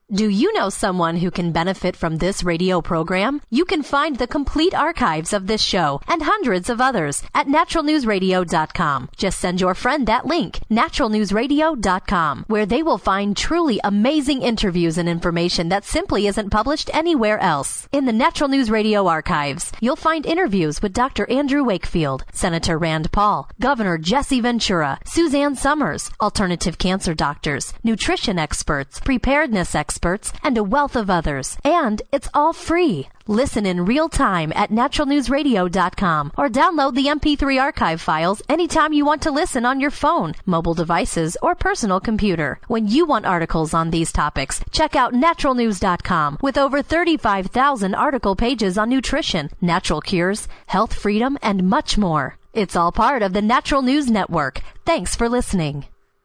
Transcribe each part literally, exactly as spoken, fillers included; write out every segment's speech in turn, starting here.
Do you know someone who can benefit from this radio program? You can find the complete archives of this show and hundreds of others at natural news radio dot com. Just send your friend that link, natural news radio dot com, where they will find truly amazing interviews and information that simply isn't published anywhere else. In the Natural News Radio archives, you'll find interviews with Doctor Andrew Wakefield, Senator Rand Paul, Governor Jesse Ventura, Suzanne Summers, alternative cancer doctors, nutrition experts, preparedness experts, experts, and a wealth of others. And it's all free. Listen in real time at natural news radio dot com or download the M P three archive files anytime you want to listen on your phone, mobile devices, or personal computer. When you want articles on these topics, check out natural news dot com with over thirty-five thousand article pages on nutrition, natural cures, health freedom, and much more. It's all part of the Natural News Network. Thanks for listening.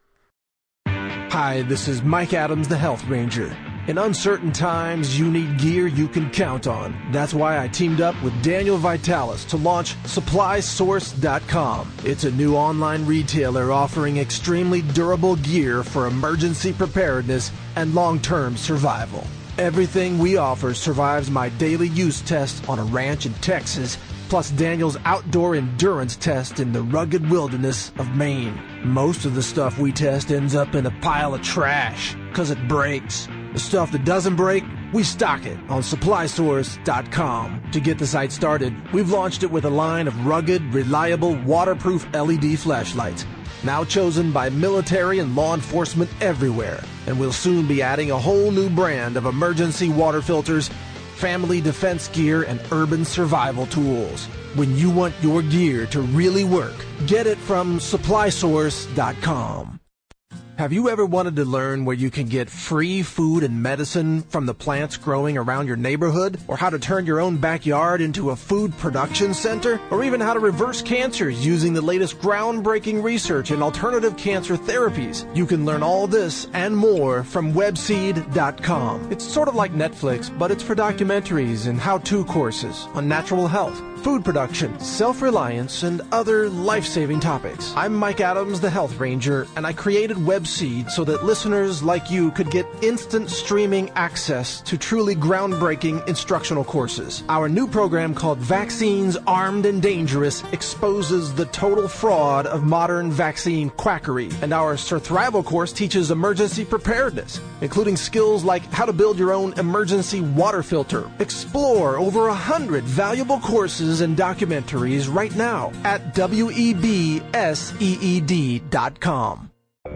Hi, this is Mike Adams, the Health Ranger. In uncertain times, you need gear you can count on. That's why I teamed up with Daniel Vitalis to launch supply source dot com. It's a new online retailer offering extremely durable gear for emergency preparedness and long-term survival. Everything we offer survives my daily use test on a ranch in Texas, plus Daniel's outdoor endurance test in the rugged wilderness of Maine. Most of the stuff we test ends up in a pile of trash, because it breaks. The stuff that doesn't break, we stock it on supply source dot com. To get the site started, we've launched it with a line of rugged, reliable, waterproof L E D flashlights, now chosen by military and law enforcement everywhere. And we'll soon be adding a whole new brand of emergency water filters, family defense gear, and urban survival tools. When you want your gear to really work, get it from supply source dot com. Have you ever wanted to learn where you can get free food and medicine from the plants growing around your neighborhood? Or how to turn your own backyard into a food production center? Or even how to reverse cancers using the latest groundbreaking research in alternative cancer therapies? You can learn all this and more from webseed dot com. It's sort of like Netflix, but it's for documentaries and how-to courses on natural health, food production, self-reliance, and other life-saving topics. I'm Mike Adams, the Health Ranger, and I created Webseed so that listeners like you could get instant streaming access to truly groundbreaking instructional courses. Our new program called Vaccines Armed and Dangerous exposes the total fraud of modern vaccine quackery. And our Surthrival course teaches emergency preparedness, including skills like how to build your own emergency water filter. Explore over a hundred valuable courses and documentaries right now at webseed dot com.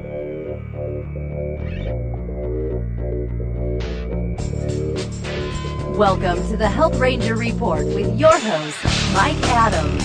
Welcome to the Health Ranger Report with your host, Mike Adams.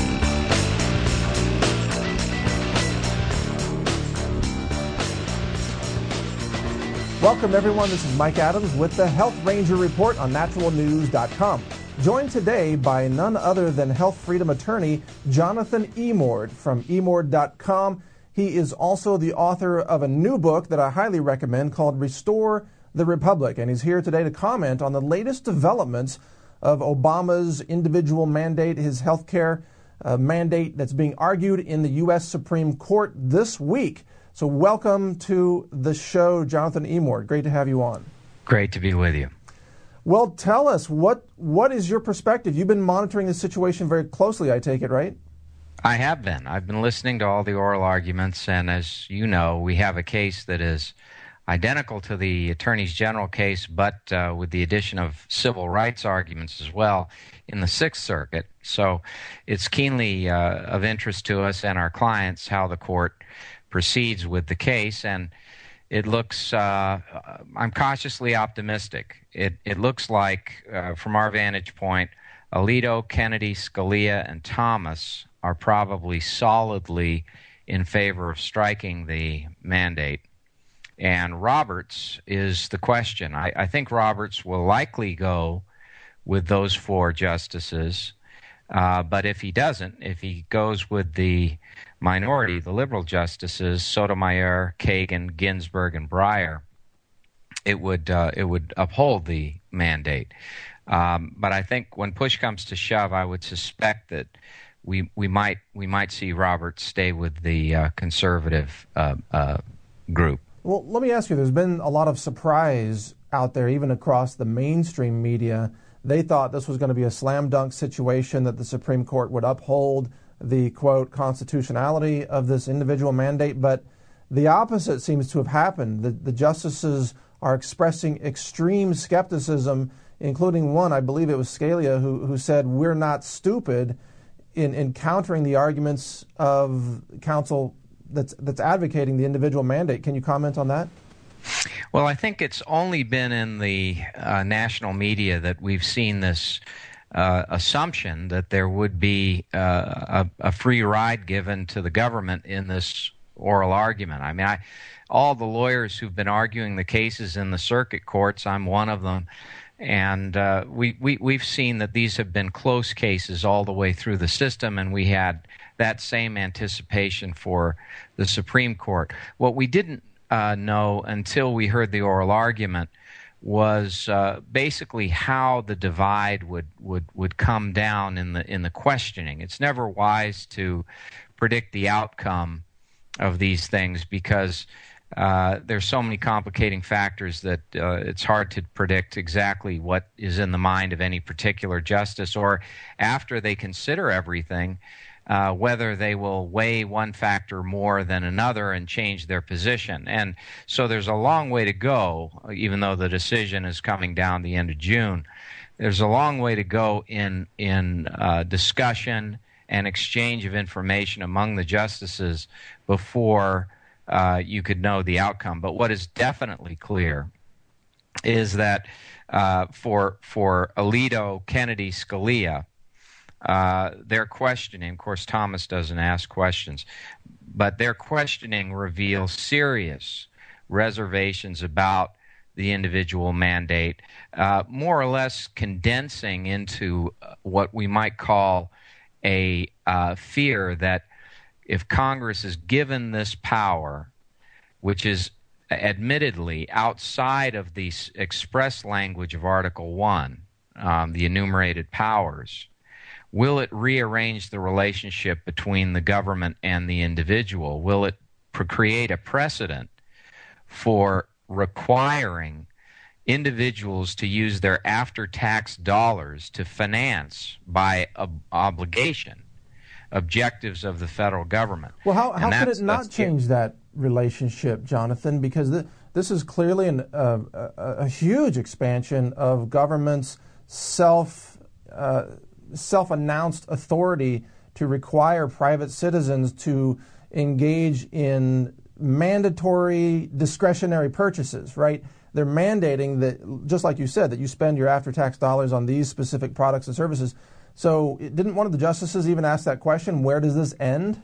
Welcome, everyone. This is Mike Adams with the Health Ranger Report on natural news dot com. Joined today by none other than health freedom attorney Jonathan Emord from emord dot com. He is also the author of a new book that I highly recommend called Restore the Republic, and he's here today to comment on the latest developments of Obama's individual mandate, his health care uh, mandate that's being argued in the U S Supreme Court this week. So welcome to the show, Jonathan Emord. Great to have you on. Great to be with you. Well, tell us, what what is your perspective? You've been monitoring the situation very closely, I take it, right? I have been. I've been listening to all the oral arguments, and as you know, we have a case that is identical to the Attorney General case, but uh, with the addition of civil rights arguments as well in the Sixth Circuit. So it's keenly uh, of interest to us and our clients how the court proceeds with the case, and it looks, uh, I'm cautiously optimistic. It, it looks like, uh, from our vantage point, Alito, Kennedy, Scalia, and Thomas are probably solidly in favor of striking the mandate. And Roberts is the question. I, I think Roberts will likely go with those four justices, uh, but if he doesn't, if he goes with the minority, the liberal justices, Sotomayor, Kagan, Ginsburg, and Breyer, it would uh, it would uphold the mandate. Um, but I think when push comes to shove, I would suspect that we we might we might see Roberts stay with the uh, conservative uh, uh, group. Well, let me ask you, there's been a lot of surprise out there, even across the mainstream media. They thought this was going to be a slam dunk situation, that the Supreme Court would uphold the, quote, constitutionality of this individual mandate. But the opposite seems to have happened. The, the justices are expressing extreme skepticism, including one, I believe it was Scalia, who, who said, we're not stupid, in, in countering the arguments of counsel that's, that's advocating the individual mandate. Can you comment on that? Well, I think it's only been in the uh, national media that we've seen this uh, assumption that there would be uh, a, a free ride given to the government in this oral argument. I mean, I, all the lawyers who've been arguing the cases in the circuit courts, I'm one of them, and uh, we, we, we've seen that these have been close cases all the way through the system, and we had that same anticipation for the Supreme Court. What we didn't Uh, know until we heard the oral argument was uh, basically how the divide would, would, would come down in the in the questioning. It's never wise to predict the outcome of these things because uh, there's so many complicating factors that uh, it's hard to predict exactly what is in the mind of any particular justice, or after they consider everything, Uh, whether they will weigh one factor more than another and change their position. And so there's a long way to go, even though the decision is coming down the end of June. There's a long way to go in, in uh, discussion and exchange of information among the justices before uh, you could know the outcome. But what is definitely clear is that uh, for, for Alito, Kennedy, Scalia, Uh, their questioning, of course, Thomas doesn't ask questions, but their questioning reveals serious reservations about the individual mandate, uh, more or less condensing into what we might call a uh, fear that if Congress is given this power, which is admittedly outside of the express language of Article one, um, the enumerated powers, will it rearrange the relationship between the government and the individual? Will it create a precedent for requiring individuals to use their after-tax dollars to finance, by ob- obligation, objectives of the federal government? Well, how, how could it not change that relationship, Jonathan? Because th- this is clearly an, uh, a, a huge expansion of government's self uh, self-announced authority to require private citizens to engage in mandatory discretionary purchases, right? They're mandating that, just like you said, that you spend your after-tax dollars on these specific products and services. So didn't one of the justices even ask that question, where does this end?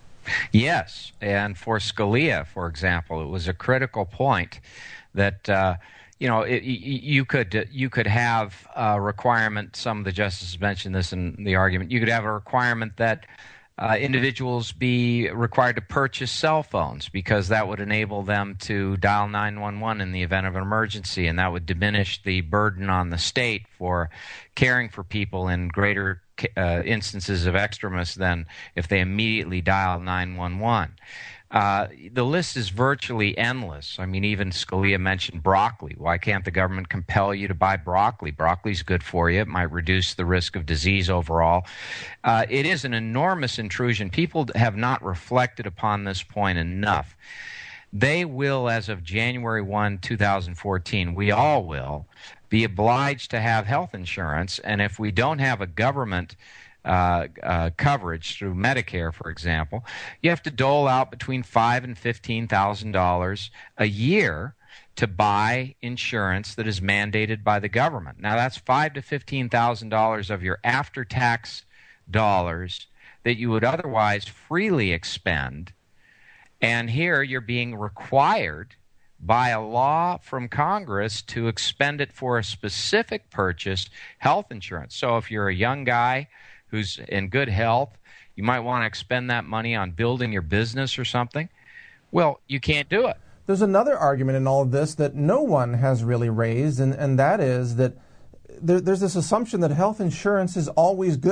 Yes, and for Scalia, for example, it was a critical point that uh, you know, it, you could you could have a requirement. Some of the justices mentioned this in the argument. You could have a requirement that uh, individuals be required to purchase cell phones because that would enable them to dial nine one one in the event of an emergency, and that would diminish the burden on the state for caring for people in greater uh, instances of extremis than if they immediately dial nine one one. Uh, the list is virtually endless. I mean, even Scalia mentioned broccoli. Why can't the government compel you to buy broccoli? Broccoli's good for you. It might reduce the risk of disease overall. Uh, it is an enormous intrusion. People have not reflected upon this point enough. They will, as of January first, two thousand fourteen, we all will, be obliged to have health insurance. And if we don't have a government Uh, uh, coverage through Medicare, for example, you have to dole out between five and fifteen thousand dollars a year to buy insurance that is mandated by the government. Now, that's five to fifteen thousand dollars of your after-tax dollars that you would otherwise freely expend, and here you're being required by a law from Congress to expend it for a specific purchase, health insurance. So if you're a young guy who's in good health, you might want to expend that money on building your business or something. Well, you can't do it. There's another argument in all of this that no one has really raised, and, and that is that there, there's this assumption that health insurance is always good.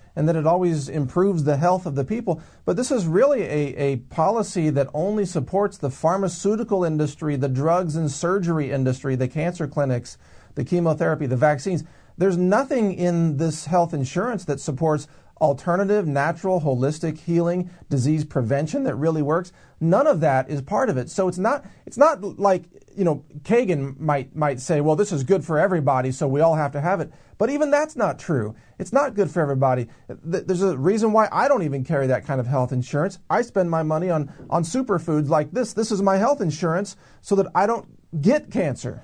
and that it always improves the health of the people. But this is really a, a policy that only supports the pharmaceutical industry, the drugs and surgery industry, the cancer clinics, the chemotherapy, the vaccines. There's nothing in this health insurance that supports alternative, natural, holistic healing, disease prevention that really works. None of that is part of it. So it's not it's not like, you know, Kagan might might say, well, this is good for everybody, so we all have to have it. But even that's not true. It's not good for everybody. There's a reason why I don't even carry that kind of health insurance. I spend my money on, on superfoods like this. This is my health insurance so that I don't get cancer.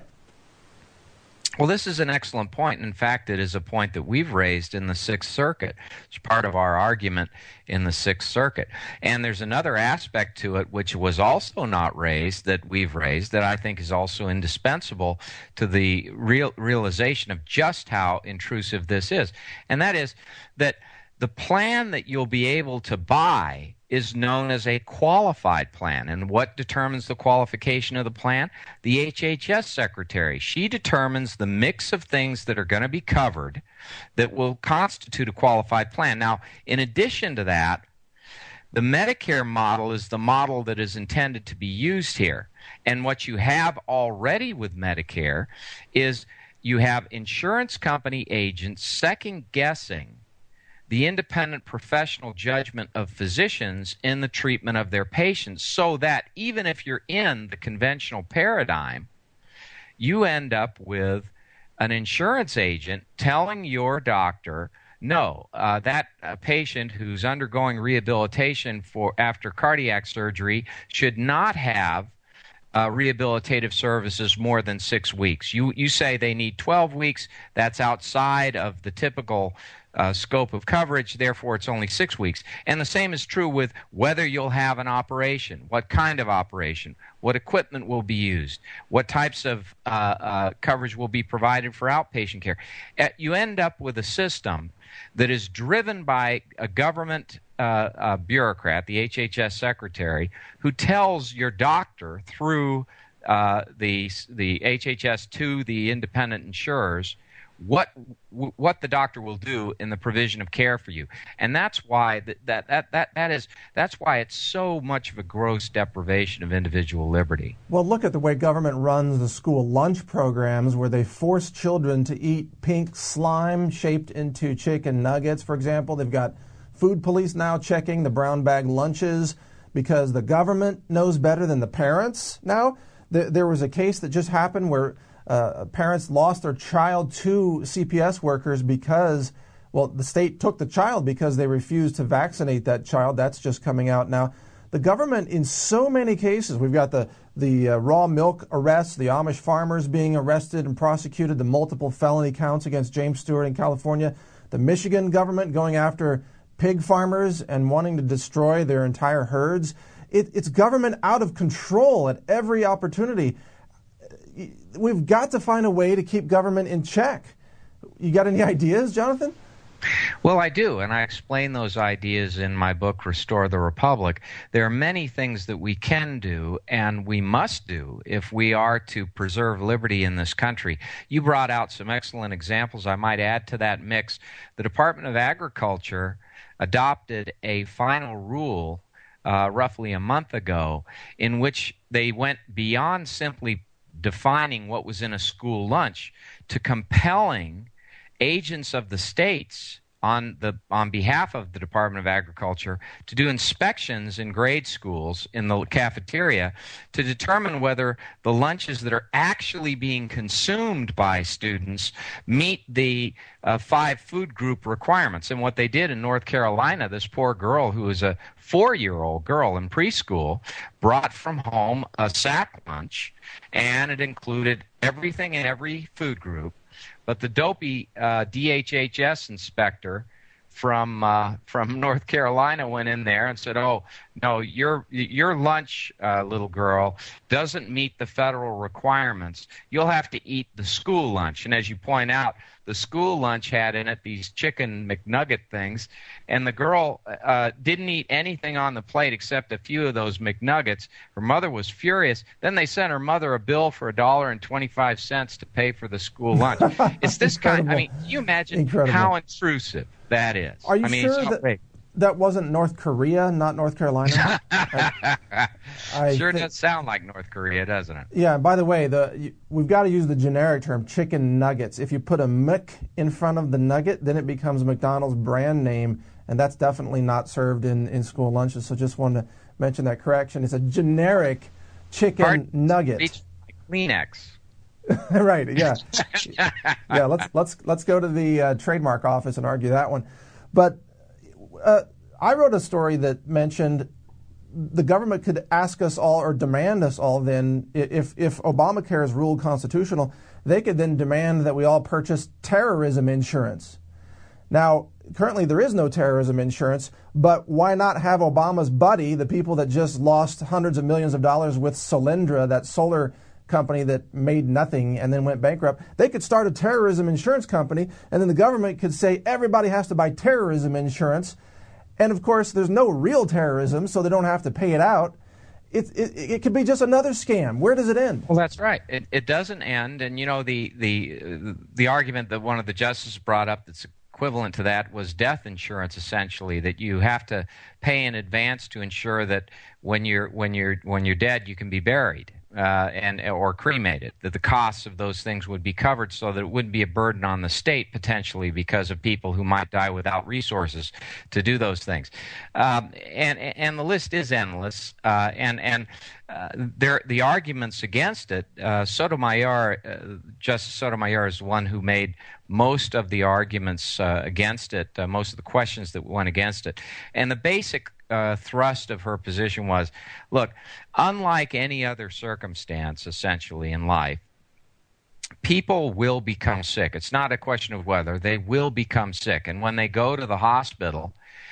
Well, this is an excellent point. In fact, it is a point that we've raised in the Sixth Circuit. It's part of our argument in the Sixth Circuit. And there's another aspect to it which was also not raised that we've raised that I think is also indispensable to the real realization of just how intrusive this is. And that is that the plan that you'll be able to buy is known as a qualified plan. And what determines the qualification of the plan? The H H S secretary. She determines the mix of things that are going to be covered that will constitute a qualified plan. Now, in addition to that, the Medicare model is the model that is intended to be used here. And what you have already with Medicare is you have insurance company agents second-guessing the independent professional judgment of physicians in the treatment of their patients, so that even if you're in the conventional paradigm, you end up with an insurance agent telling your doctor, no, uh, that uh, patient who's undergoing rehabilitation for after cardiac surgery should not have Uh, rehabilitative services more than six weeks. You you say they need twelve weeks. That's outside of the typical uh, scope of coverage. Therefore, it's only six weeks. And the same is true with whether you'll have an operation, what kind of operation, what equipment will be used, what types of uh, uh, coverage will be provided for outpatient care. Uh, you end up with a system that is driven by a government uh, uh, bureaucrat, the H H S secretary, who tells your doctor through uh, the the H H S to the independent insurers what w- what the doctor will do in the provision of care for you. And that's why that, that that that that is that's why it's so much of a gross deprivation of individual liberty. Well, look at the way government runs the school lunch programs, where they force children to eat pink slime shaped into chicken nuggets, for example. They've got food police now checking the brown bag lunches because the government knows better than the parents now. There, there was a case that just happened where Uh, parents lost their child to C P S workers because, well, the state took the child because they refused to vaccinate that child. That's just coming out now. The government, in so many cases, we've got the, the uh, raw milk arrests, the Amish farmers being arrested and prosecuted, the multiple felony counts against James Stewart in California, the Michigan government going after pig farmers and wanting to destroy their entire herds. It, it's government out of control at every opportunity. We've got to find a way to keep government in check. You got any ideas, Jonathan? Well, I do, and I explain those ideas in my book, Restore the Republic. There are many things that we can do and we must do if we are to preserve liberty in this country. You brought out some excellent examples. I might add to that mix. The Department of Agriculture adopted a final rule uh, roughly a month ago in which they went beyond simply defining what was in a school lunch to compelling agents of the states on the on behalf of the Department of Agriculture to do inspections in grade schools in the cafeteria to determine whether the lunches that are actually being consumed by students meet the uh, five food group requirements. And what they did in North Carolina, this poor girl who was a four-year-old girl in preschool brought from home a sack lunch, and it included everything in every food group. But the dopey uh, D H H S inspector from uh, from North Carolina went in there and said, oh, No, your your lunch, uh, little girl, doesn't meet the federal requirements. You'll have to eat the school lunch. And as you point out, the school lunch had in it these chicken McNugget things, and the girl uh, didn't eat anything on the plate except a few of those McNuggets. Her mother was furious. Then they sent her mother a bill for a dollar and twenty-five cents to pay for the school lunch. It's this kind. I mean, can you imagine Incredible. How intrusive that is? Are you I mean, sure it's that that wasn't North Korea, not North Carolina? I, I sure think, does sound like North Korea, doesn't it? Yeah, by the way, the you, we've got to use the generic term chicken nuggets. If you put a Mc in front of the nugget, then it becomes McDonald's brand name, and that's definitely not served in, in school lunches. So just wanted to mention that correction. It's a generic chicken Pardon? nugget. Reach Kleenex. Right, yeah. yeah, let's let's let's go to the uh, trademark office and argue that one. But uh, I wrote a story that mentioned the government could ask us all or demand us all then, if, if Obamacare is ruled constitutional, they could then demand that we all purchase terrorism insurance. Now, currently there is no terrorism insurance, but why not have Obama's buddy, the people that just lost hundreds of millions of dollars with Solyndra, that solar company that made nothing and then went bankrupt, they could start a terrorism insurance company, and then the government could say everybody has to buy terrorism insurance. And of course, there's no real terrorism, so they don't have to pay it out. It, it, it could be just another scam. Where does it end? Well, that's right. It, it doesn't end. And, you know, the, the, the argument that one of the justices brought up that's equivalent to that was death insurance, essentially, that you have to pay in advance to ensure that when you're, when you're, when you're dead, you can be buried. Uh, and or cremated, that the costs of those things would be covered so that it wouldn't be a burden on the state potentially because of people who might die without resources to do those things. Um, and and the list is endless. Uh, and and uh, there the arguments against it. Uh, Sotomayor, uh, Justice Sotomayor is the one who made most of the arguments uh, against it, uh, most of the questions that went against it, and the basic Uh, thrust of her position was, look, unlike any other circumstance, essentially, in life, people will become sick. It's not a question of whether. They will become sick. And when they go to the hospital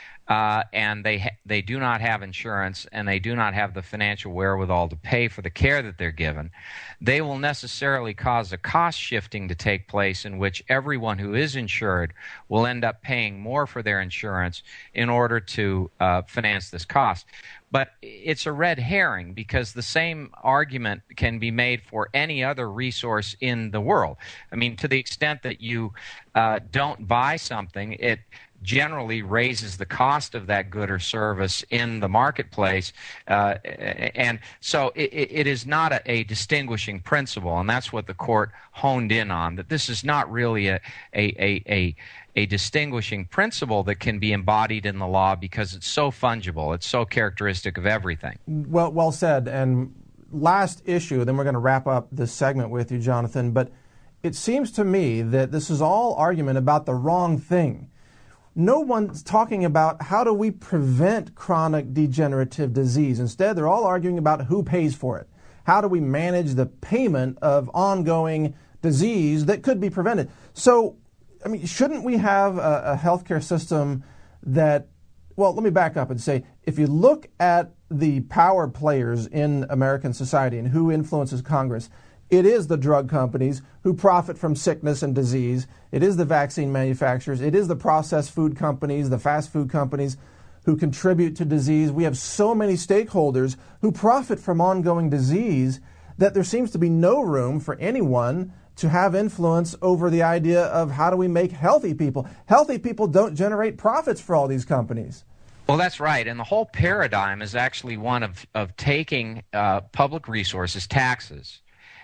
uh, and they ha- they do not have insurance and they do not have the financial wherewithal to pay for the care that they're given, they will necessarily cause a cost shifting to take place in which everyone who is insured will end up paying more for their insurance in order to uh, finance this cost. But it's a red herring because the same argument can be made for any other resource in the world. I mean, to the extent that you uh, don't buy something, it generally raises the cost of that good or service in the marketplace. Uh, and so it, it is not a, a distinguishing principle, and that's what the court honed in on, that this is not really a, a, a, a, a distinguishing principle that can be embodied in the law because it's so fungible. It's so characteristic of everything. Well, well said. And last issue, then we're going to wrap up this segment with you, Jonathan, but it seems to me that this is all argument about the wrong thing. No one's talking about how do we prevent chronic degenerative disease. Instead, they're all arguing about who pays for it. How do we manage the payment of ongoing disease that could be prevented? So, I mean, shouldn't we have a, a healthcare system that, well, let me back up and say, if you look at the power players in American society and who influences Congress, it is the drug companies who profit from sickness and disease. It is the vaccine manufacturers. It is the processed food companies, the fast food companies who contribute to disease. We have so many stakeholders who profit from ongoing disease that there seems to be no room for anyone to have influence over the idea of how do we make healthy people. Healthy people don't generate profits for all these companies. Well, that's right. And the whole paradigm is actually one of, of taking uh, public resources, taxes,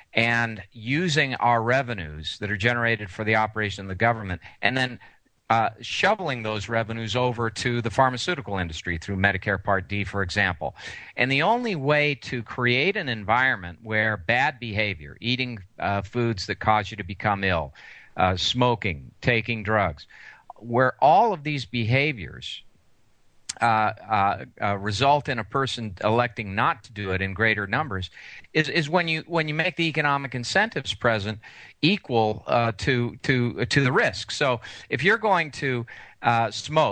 and using our revenues that are generated for the operation of the government, and then uh, shoveling those revenues over to the pharmaceutical industry through Medicare Part D, for example. And the only way to create an environment where bad behavior, eating uh, foods that cause you to become ill, uh, smoking, taking drugs, where all of these behaviors Uh, uh, uh, result in a person electing not to do it in greater numbers, is, is when you when you make the economic incentives present equal uh, to to to the risk. So if you're going to uh, smoke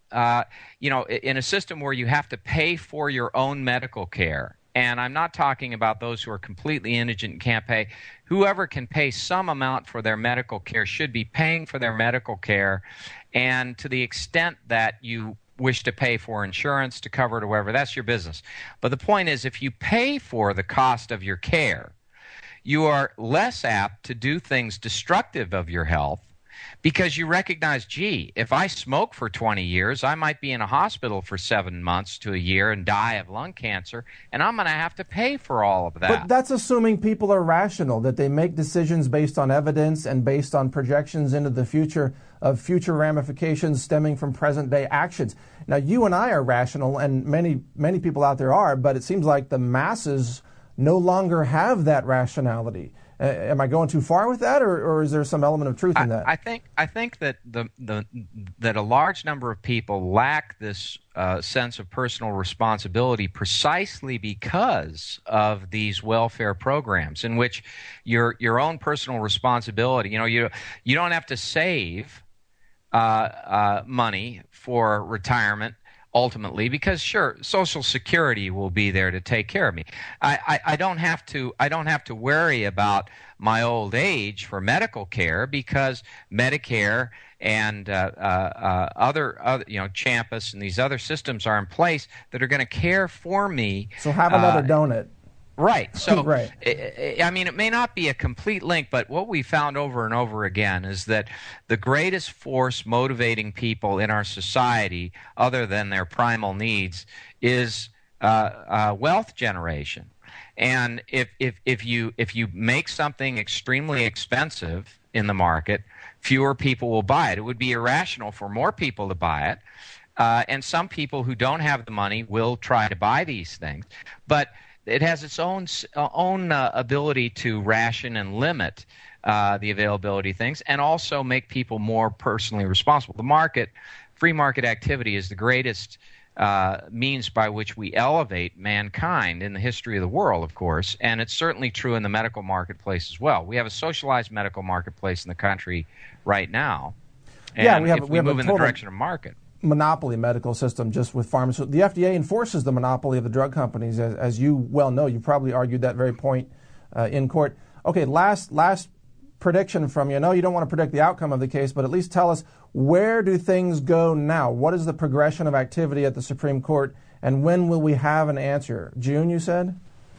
uh, you know, in a system where you have to pay for your own medical care, and I'm not talking about those who are completely indigent and can't pay. Whoever can pay some amount for their medical care should be paying for their medical care, and to the extent that you wish to pay for insurance to cover it or whatever, that's your business. But the point is, if you pay for the cost of your care, you are less apt to do things destructive of your health, because you recognize, gee, if I smoke for twenty years, I might be in a hospital for seven months to a year and die of lung cancer, and I'm going to have to pay for all of that. But that's assuming people are rational, that they make decisions based on evidence and based on projections into the future of future ramifications stemming from present-day actions. Now, you and I are rational, and many, many people out there are, but it seems like the masses no longer have that rationality. Uh, am I going too far with that, or, or is there some element of truth in that? I, I think I think that the, the that a large number of people lack this uh, sense of personal responsibility precisely because of these welfare programs, in which your your own personal responsibility. You know, you you don't have to save uh, uh, money for retirement. Ultimately, because sure, Social Security will be there to take care of me. I, I, I don't have to. I don't have to worry about my old age for medical care, because Medicare and uh, uh, uh, other, other, you know, Champus and these other systems are in place that are going to care for me. So have another uh, donut. Right. So, right. I mean, it may not be a complete link, but what we found over and over again is that the greatest force motivating people in our society, other than their primal needs, is uh, uh, wealth generation. And if, if, if, you, if you make something extremely expensive in the market, fewer people will buy it. It would be irrational for more people to buy it. Uh, and some people who don't have the money will try to buy these things. But it has its own own uh, ability to ration and limit uh, the availability of things, and also make people more personally responsible. The market, free market activity, is the greatest uh, means by which we elevate mankind in the history of the world, of course, and it's certainly true in the medical marketplace as well. We have a socialized medical marketplace in the country right now, and yeah, we have, if we, we have move a in total the direction of market. monopoly medical system just with pharmaceuticals. The F D A enforces the monopoly of the drug companies, as, as you well know. You probably argued that very point uh, in court. Okay, last last prediction from you. I know you don't want to predict the outcome of the case, but at least tell us, where do things go now? What is the progression of activity at the Supreme Court, and when will we have an answer? June, you said?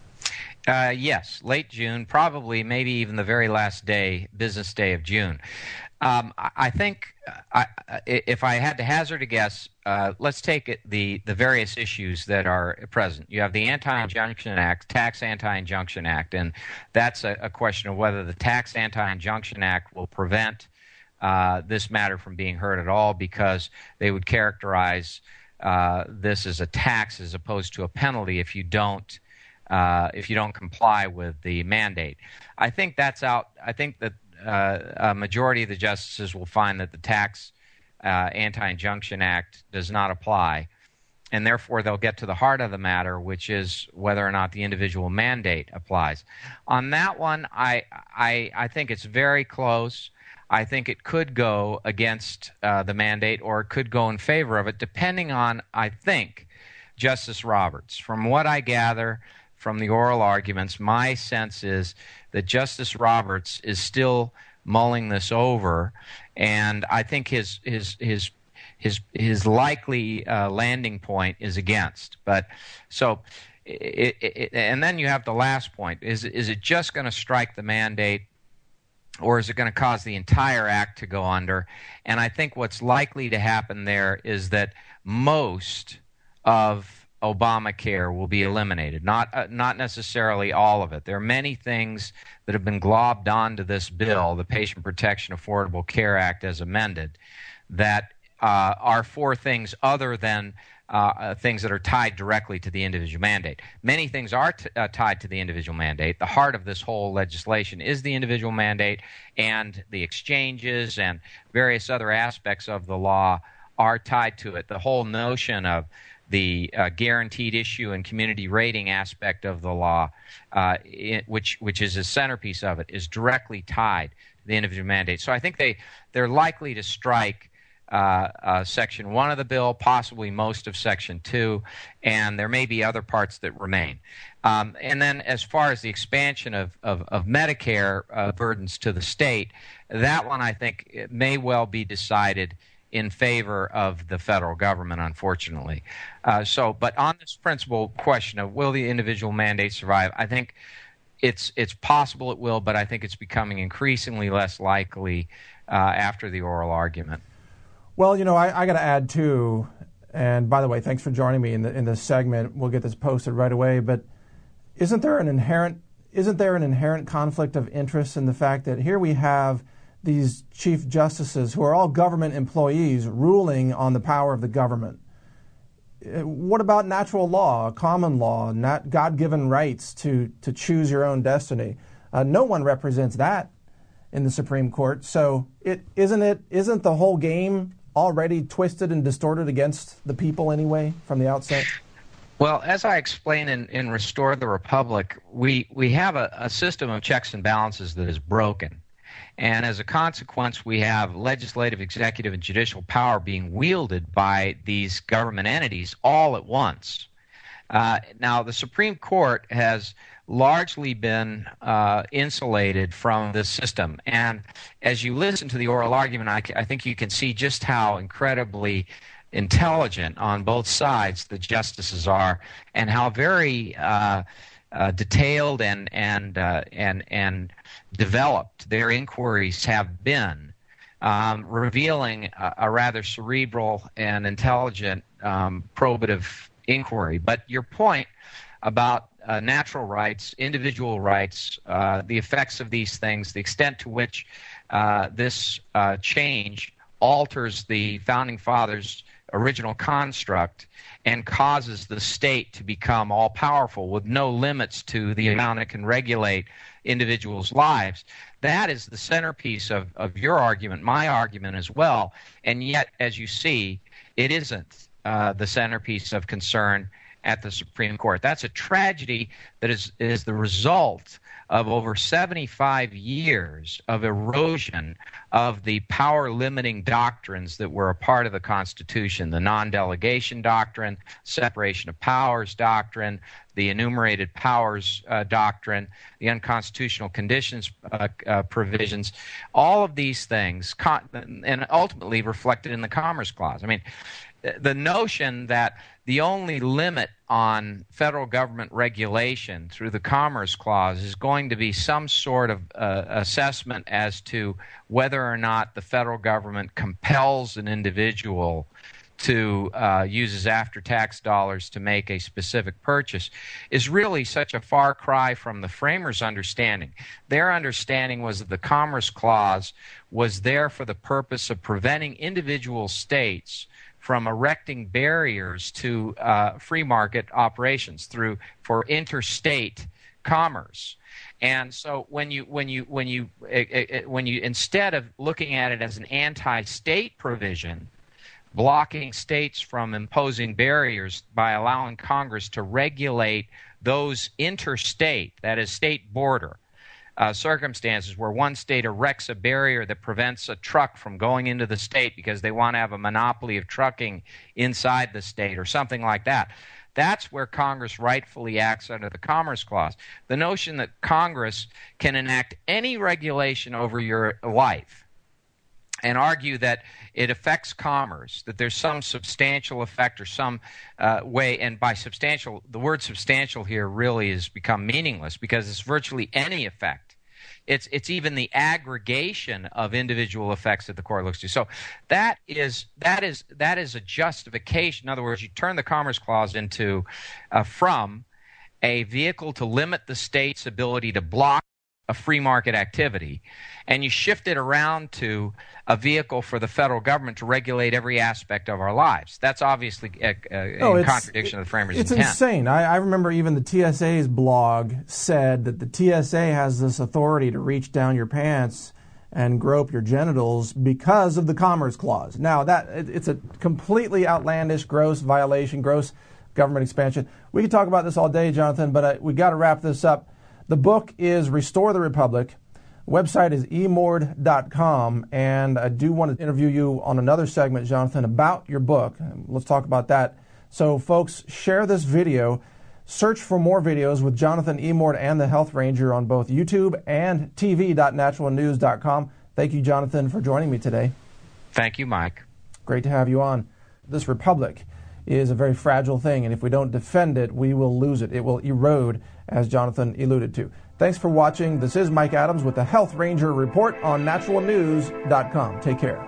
Uh, yes, late June, probably maybe even the very last day, business day of June. Um, I, I think I, if I had to hazard a guess, uh, let's take it, the, the various issues that are present. You have the Anti-Injunction Act, Tax Anti-Injunction Act, and that's a, a question of whether the Tax Anti-Injunction Act will prevent uh, this matter from being heard at all, because they would characterize uh, this as a tax as opposed to a penalty if you don't uh, if you don't comply with the mandate. I think that's out. I think that Uh, a majority of the justices will find that the Tax uh, Anti-Injunction Act does not apply, and therefore they'll get to the heart of the matter, which is whether or not the individual mandate applies. On that one, I, I, I think it's very close. I think it could go against uh, the mandate, or it could go in favor of it, depending on, I think, Justice Roberts. From what I gather from the oral arguments, my sense is that Justice Roberts is still mulling this over, and I think his his his his his likely uh, landing point is against. But so, it, it, and then you have the last point: is is it just going to strike the mandate, or is it going to cause the entire act to go under? And I think what's likely to happen there is that most of Obamacare will be eliminated, not uh, not necessarily all of it. There are many things that have been globbed onto this bill, the Patient Protection Affordable Care Act as amended, that uh, are for things other than uh, things that are tied directly to the individual mandate. Many things are t- uh, tied to the individual mandate. The heart of this whole legislation is the individual mandate, and the exchanges and various other aspects of the law are tied to it. The whole notion of the uh, guaranteed issue and community rating aspect of the law, uh, it, which which is a centerpiece of it, is directly tied to the individual mandate. So I think they, they're likely to strike uh, uh, Section one of the bill, possibly most of Section two, and there may be other parts that remain. Um, and then as far as the expansion of, of, of Medicare uh, burdens to the state, that one I think it may well be decided in favor of the federal government, unfortunately. Uh, so, but on this principal question of will the individual mandate survive, I think it's it's possible it will, but I think it's becoming increasingly less likely uh, after the oral argument. Well, you know, I, I got to add too, and by the way, thanks for joining me in the in this segment. We'll get this posted right away. But isn't there an inherent isn't there an inherent conflict of interest in the fact that here we have these chief justices who are all government employees ruling on the power of the government? What about natural law, common law, not God-given rights to, to choose your own destiny? Uh, no one represents that in the Supreme Court. So it isn't it isn't the whole game already twisted and distorted against the people anyway from the outset? Well, as I explain in, in Restore the Republic, we, we have a, a system of checks and balances that is broken. And as a consequence, we have legislative, executive, and judicial power being wielded by these government entities all at once. Uh, now, the Supreme Court has largely been uh, insulated from this system. And as you listen to the oral argument, I, I think you can see just how incredibly intelligent on both sides the justices are, and how very uh, uh, detailed and and uh, and and developed their inquiries have been, um, revealing a, a rather cerebral and intelligent um, probative inquiry. But your point about uh, natural rights, individual rights, uh, the effects of these things, the extent to which uh, this uh, change alters the Founding Fathers' original construct and causes the state to become all-powerful with no limits to the amount it can regulate individuals' lives. That is the centerpiece of, of your argument, my argument as well. And yet, as you see, it isn't uh, the centerpiece of concern at the Supreme Court. That's a tragedy that is, is the result of over seventy-five years of erosion of the power-limiting doctrines that were a part of the Constitution, the non-delegation doctrine, separation of powers doctrine, the enumerated powers uh, doctrine, the unconstitutional conditions uh, uh, provisions, all of these things, con- and ultimately reflected in the Commerce Clause. I mean, the notion that the only limit on federal government regulation through the Commerce Clause is going to be some sort of uh, assessment as to whether or not the federal government compels an individual to uh, use his after-tax dollars to make a specific purchase is really such a far cry from the framers' understanding. Their understanding was that the Commerce Clause was there for the purpose of preventing individual states from erecting barriers to uh, free market operations through for interstate commerce. And so when you when you when you it, it, when you instead of looking at it as an anti-state provision, blocking states from imposing barriers by allowing Congress to regulate those interstate, that is state border, Uh, circumstances where one state erects a barrier that prevents a truck from going into the state because they want to have a monopoly of trucking inside the state or something like that. That's where Congress rightfully acts under the Commerce Clause. The notion that Congress can enact any regulation over your life and argue that it affects commerce, that there's some substantial effect or some uh, way, and by substantial, the word substantial here really has become meaningless because it's virtually any effect. It's it's even the aggregation of individual effects that the court looks to. So that is that is that is a justification. In other words, you turn the Commerce Clause into uh, from a vehicle to limit the state's ability to block a free market activity, and you shift it around to a vehicle for the federal government to regulate every aspect of our lives. That's obviously a, a, no, in contradiction of the framers' it's intent. It's insane. I, I remember even the T S A's blog said that the T S A has this authority to reach down your pants and grope your genitals because of the Commerce Clause. Now, that it, it's a completely outlandish, gross violation, gross government expansion. We could talk about this all day, Jonathan, but I, we got to wrap this up. The book is Restore the Republic, website is e mord dot com, and I do want to interview you on another segment, Jonathan, about your book. Let's talk about that. So, folks, share this video. Search for more videos with Jonathan Emord and the Health Ranger on both YouTube and t v dot natural news dot com. Thank you, Jonathan, for joining me today. Thank you, Mike. Great to have you on. This republic is a very fragile thing, and if we don't defend it, we will lose it. It will erode, as Jonathan alluded to. Thanks for watching. This is Mike Adams with the Health Ranger Report on natural news dot com. Take care.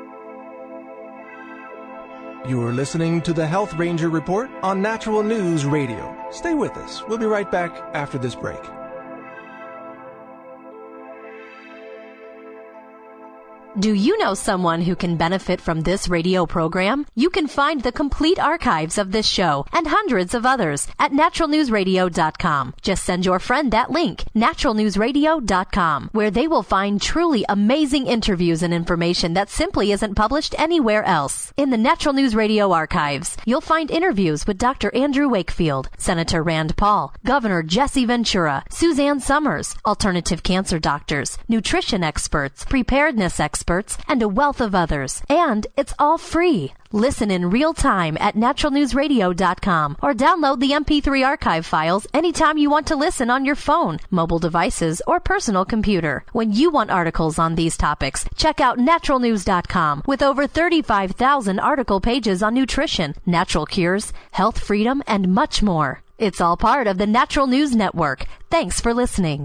You are listening to the Health Ranger Report on Natural News Radio. Stay with us. We'll be right back after this break. Do you know someone who can benefit from this radio program? You can find the complete archives of this show and hundreds of others at natural news radio dot com. Just send your friend that link, natural news radio dot com, where they will find truly amazing interviews and information that simply isn't published anywhere else. In the Natural News Radio archives, you'll find interviews with Doctor Andrew Wakefield, Senator Rand Paul, Governor Jesse Ventura, Suzanne Summers, alternative cancer doctors, nutrition experts, preparedness experts, experts, and a wealth of others. And it's all free. Listen in real time at natural news radio dot com or download the M P three archive files anytime you want to listen on your phone, mobile devices, or personal computer. When you want articles on these topics, check out natural news dot com with over thirty-five thousand article pages on nutrition, natural cures, health freedom, and much more. It's all part of the Natural News Network. Thanks for listening.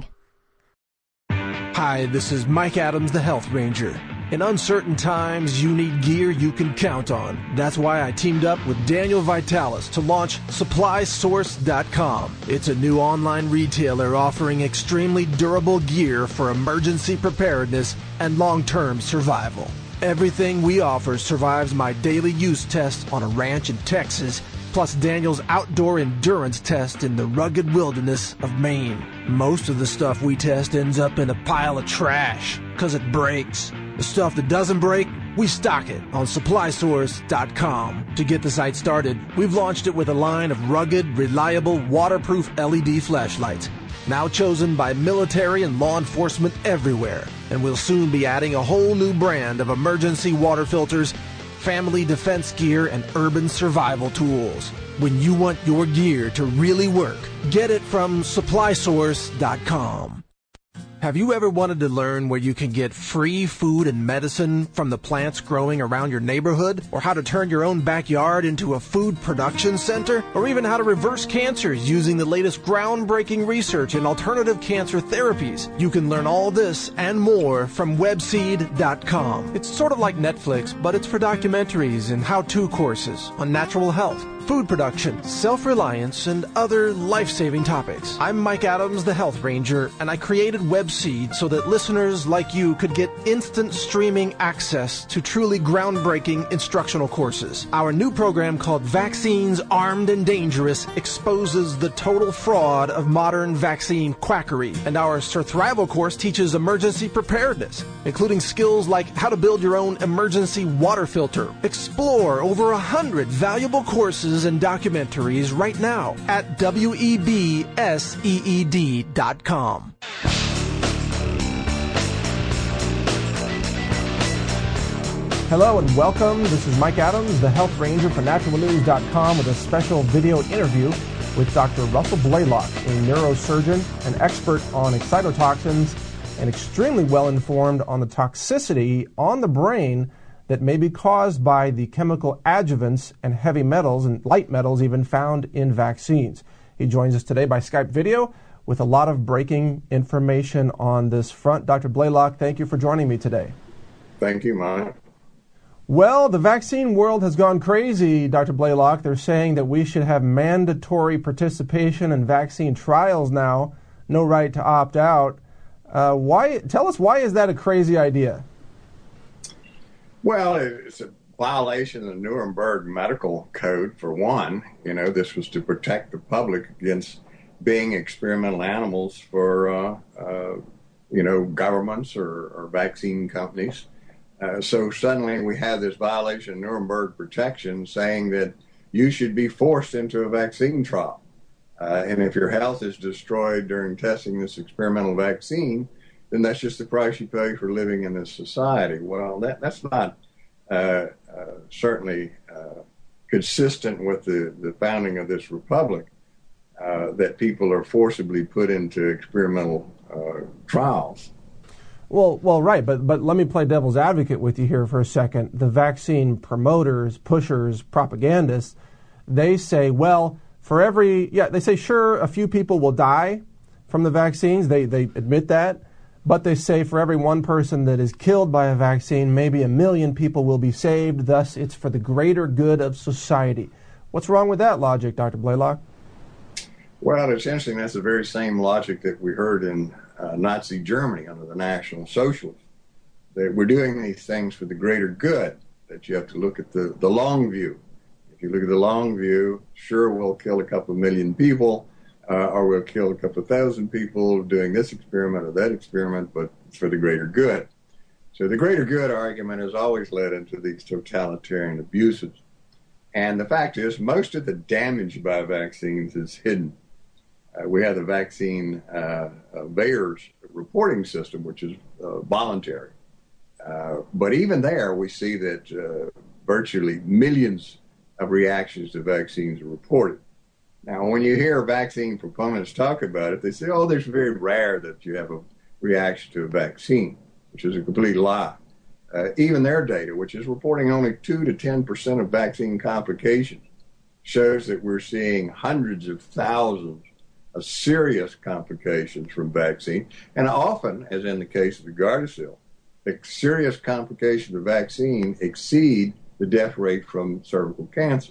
Hi, this is Mike Adams, the Health Ranger. In uncertain times, you need gear you can count on. That's why I teamed up with Daniel Vitalis to launch supply source dot com. It's a new online retailer offering extremely durable gear for emergency preparedness and long-term survival. Everything we offer survives my daily use test on a ranch in Texas, plus Daniel's outdoor endurance test in the rugged wilderness of Maine. Most of the stuff we test ends up in a pile of trash, because it breaks. The stuff that doesn't break, we stock it on supply source dot com. To get the site started, we've launched it with a line of rugged, reliable, waterproof L E D flashlights, now chosen by military and law enforcement everywhere. And we'll soon be adding a whole new brand of emergency water filters, family defense gear, and urban survival tools. When you want your gear to really work, get it from supply source dot com. Have you ever wanted to learn where you can get free food and medicine from the plants growing around your neighborhood? Or how to turn your own backyard into a food production center? Or even how to reverse cancers using the latest groundbreaking research in alternative cancer therapies? You can learn all this and more from webseed dot com. It's sort of like Netflix, but it's for documentaries and how-to courses on natural health, food production, self-reliance, and other life-saving topics. I'm Mike Adams, the Health Ranger, and I created WebSeed so that listeners like you could get instant streaming access to truly groundbreaking instructional courses. Our new program called Vaccines Armed and Dangerous exposes the total fraud of modern vaccine quackery, and our Surthrival course teaches emergency preparedness, including skills like how to build your own emergency water filter. Explore over a hundred valuable courses and documentaries right now at webseed dot com. Hello and welcome. This is Mike Adams, the Health Ranger for natural news dot com, with a special video interview with Doctor Russell Blaylock, a neurosurgeon, an expert on excitotoxins, and extremely well informed on the toxicity on the brain that may be caused by the chemical adjuvants and heavy metals and light metals even found in vaccines. He joins us today by Skype video with a lot of breaking information on this front. Doctor Blaylock, thank you for joining me today. Thank you, Mike. Well, the vaccine world has gone crazy, Doctor Blaylock. They're saying that we should have mandatory participation in vaccine trials now, no right to opt out. Uh, why? Tell us, why is that a crazy idea? Well, it's a violation of the Nuremberg Medical Code, for one. You know, this was to protect the public against being experimental animals for, uh, uh, you know, governments or, or vaccine companies. Uh, so suddenly we have this violation of Nuremberg protection saying that you should be forced into a vaccine trial. Uh, and if your health is destroyed during testing this experimental vaccine, then that's just the price you pay for living in this society. Well, that that's not uh, uh, certainly uh, consistent with the, the founding of this republic, uh, that people are forcibly put into experimental uh, trials. Well, well, right, but but let me play devil's advocate with you here for a second. The vaccine promoters, pushers, propagandists, they say, well, for every, yeah, they say, sure, a few people will die from the vaccines. They they admit that, but they say for every one person that is killed by a vaccine, maybe a million people will be saved. Thus, it's for the greater good of society. What's wrong with that logic, Doctor Blaylock? Well, it's interesting. That's the very same logic that we heard in uh, Nazi Germany under the National Socialists. That we're doing these things for the greater good, that you have to look at the, the long view. If you look at the long view, sure, we'll kill a couple of million people, uh, or we'll kill a couple of thousand people doing this experiment or that experiment, but it's for the greater good. So the greater good argument has always led into these totalitarian abuses. And the fact is, most of the damage by vaccines is hidden. Uh, we have the vaccine uh, uh, VAERS reporting system, which is uh, voluntary. Uh, but even there, we see that uh, virtually millions of reactions to vaccines are reported. Now, when you hear vaccine proponents talk about it, they say, oh, it's very rare that you have a reaction to a vaccine, which is a complete lie. Uh, even their data, which is reporting only two to ten percent of vaccine complications, shows that we're seeing hundreds of thousands of serious complications from vaccine. And often, as in the case of the Gardasil, the serious complications of vaccine exceed the death rate from cervical cancer.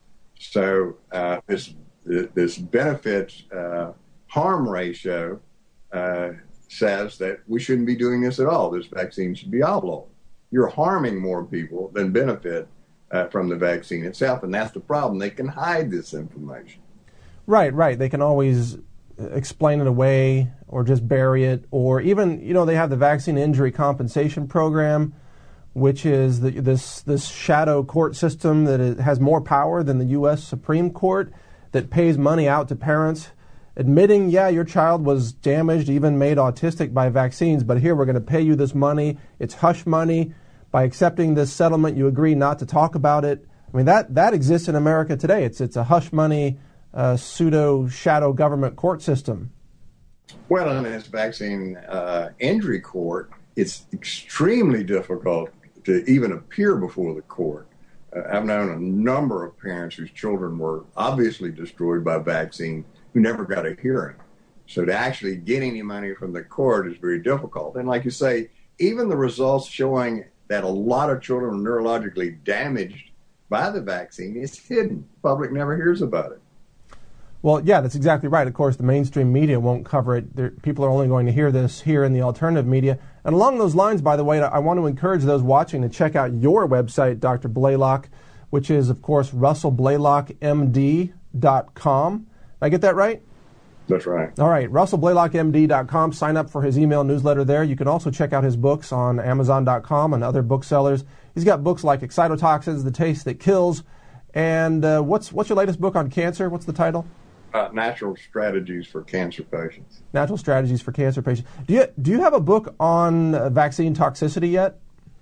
So uh, this this benefit uh, harm ratio uh, says that we shouldn't be doing this at all. This vaccine should be outlawed. You're harming more people than benefit uh, from the vaccine itself, and that's the problem. They can hide this information. Right, right. They can always explain it away or just bury it, or even, you know, they have the Vaccine Injury Compensation Program, which is the, this this shadow court system that is, has more power than the U S Supreme Court, that pays money out to parents admitting, yeah, your child was damaged, even made autistic by vaccines, but here we're going to pay you this money. It's hush money. By accepting this settlement, you agree not to talk about it. I mean, that, that exists in America today. It's it's a hush money, uh, pseudo shadow government court system. Well, in this vaccine uh, injury court, it's extremely difficult to even appear before the court. Uh, I've known a number of parents whose children were obviously destroyed by vaccine who never got a hearing. So to actually get any money from the court is very difficult. And like you say, even the results showing that a lot of children are neurologically damaged by the vaccine is hidden. The public never hears about it. Well, yeah, that's exactly right. Of course, the mainstream media won't cover it. There, people are only going to hear this here in the alternative media. And along those lines, by the way, I want to encourage those watching to check out your website, Doctor Blaylock, which is, of course, russell blaylock m d dot com. Did I get that right? That's right. All right, russell blaylock m d dot com. Sign up for his email newsletter there. You can also check out his books on amazon dot com and other booksellers. He's got books like Excitotoxins, The Taste That Kills. And uh, what's what's your latest book on cancer? What's the title? Uh, Natural Strategies for Cancer Patients. Natural Strategies for Cancer Patients. Do you do you have a book on uh, vaccine toxicity yet?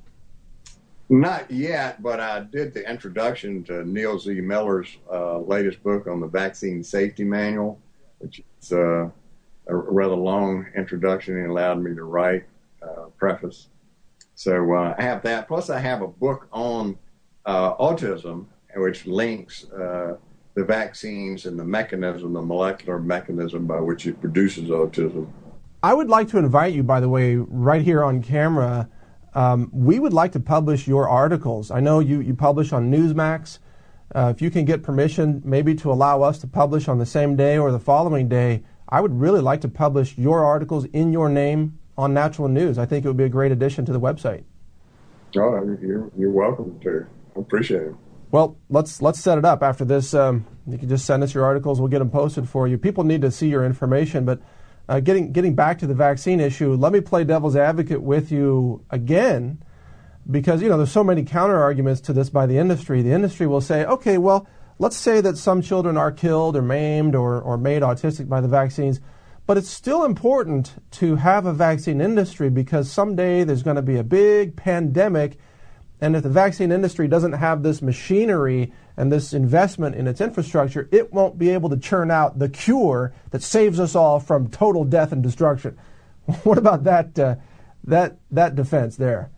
Not yet, but I did the introduction to Neil Z. Miller's uh, latest book on the Vaccine Safety Manual, which is uh, a rather long introduction and allowed me to write a preface. So uh, I have that. Plus, I have a book on uh, autism, which links uh, the vaccines and the mechanism, the molecular mechanism by which it produces autism. I would like to invite you, by the way, right here on camera. Um, we would like to publish your articles. I know you, you publish on Newsmax. Uh, if you can get permission maybe to allow us to publish on the same day or the following day, I would really like to publish your articles in your name on Natural News. I think it would be a great addition to the website. Oh, you're, you're welcome to. I appreciate it. Well, let's let's set it up after this. Um, you can just send us your articles. We'll get them posted for you. People need to see your information. But uh, getting getting back to the vaccine issue, let me play devil's advocate with you again, because you know there's so many counter arguments to this by the industry. The industry will say, okay, well, let's say that some children are killed or maimed or or made autistic by the vaccines, But it's still important to have a vaccine industry because someday there's going to be a big pandemic, and if the vaccine industry doesn't have this machinery and this investment in its infrastructure, it won't be able to churn out the cure that saves us all from total death and destruction. What about that uh, that that defense there?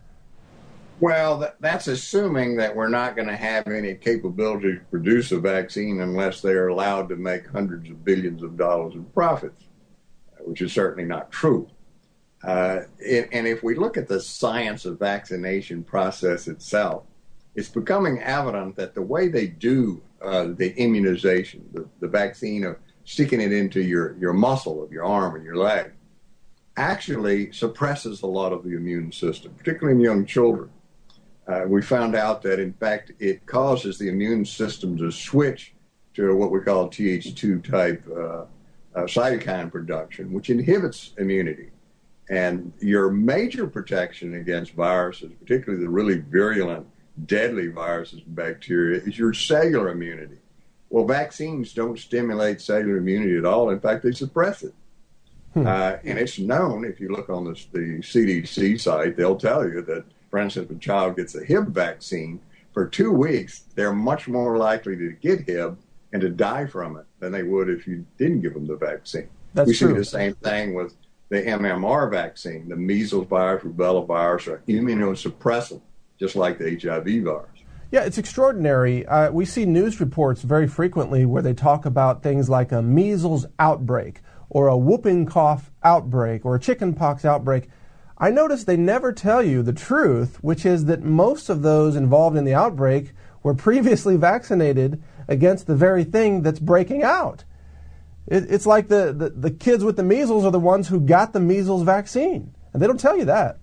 Well, that, that's assuming that we're not going to have any capability to produce a vaccine unless they are allowed to make hundreds of billions of dollars in profits, which is certainly not true. Uh, it, and if we look at the science of vaccination process itself, it's becoming evident that the way they do uh, the immunization, the, the vaccine of sticking it into your, your muscle of your arm or your leg, actually suppresses a lot of the immune system, particularly in young children. Uh, we found out that, in fact, it causes the immune system to switch to what we call T H two type uh, uh, cytokine production, which inhibits immunity. And your major protection against viruses, particularly the really virulent, deadly viruses and bacteria, is your cellular immunity. Well, vaccines don't stimulate cellular immunity at all. In fact, they suppress it. Hmm. Uh, and it's known, if you look on the, the C D C site, they'll tell you that, for instance, if a child gets a Hib vaccine, for two weeks, they're much more likely to get Hib and to die from it than they would if you didn't give them the vaccine. That's we true. see the same thing with the M M R vaccine. The measles virus, rubella virus are immunosuppressant, just like the H I V virus. Yeah, it's extraordinary. Uh, we see news reports very frequently where they talk about things like a measles outbreak or a whooping cough outbreak or a chickenpox outbreak. I notice they never tell you the truth, which is that most of those involved in the outbreak were previously vaccinated against the very thing that's breaking out. It, it's like the, the, the kids with the measles are the ones who got the measles vaccine, and they don't tell you that.